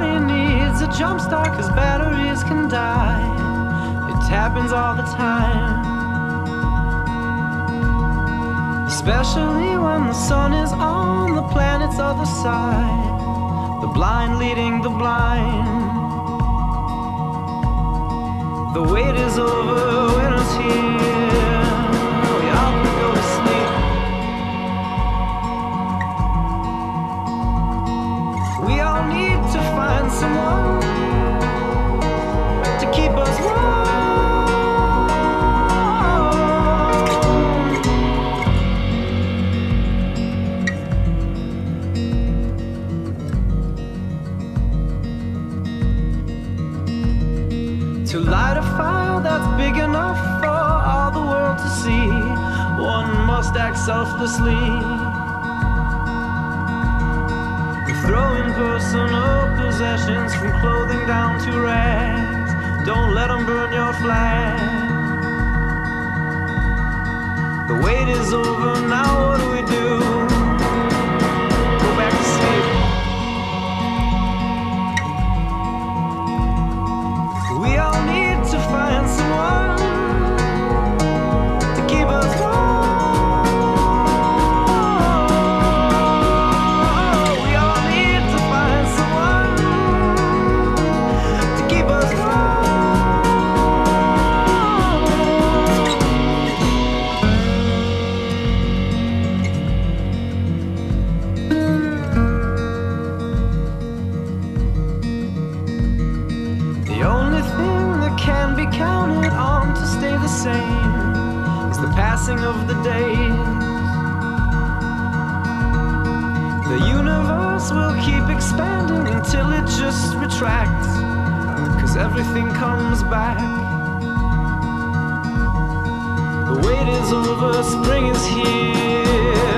brain needs a jump start, 'cause batteries can die. It happens all the time, especially when the sun is on the planet's other side. The blind leading the blind. The wait is over, winter's here. We all can go to sleep. We all need to find someone to keep us warm. To light a fire that's big enough for all the world to see, one must act selflessly. Throwing personal possessions from clothing down to rags. Don't let them burn your flag. The wait is over, now what do we do? Go back to sleep. We all need to find someone to keep us warm. We all need to find someone to keep us warm. The only thing that can be counted on to stay the same is the passing of the days. The universe will keep expanding until it just retracts, 'cause everything comes back. The wait is over, spring is here.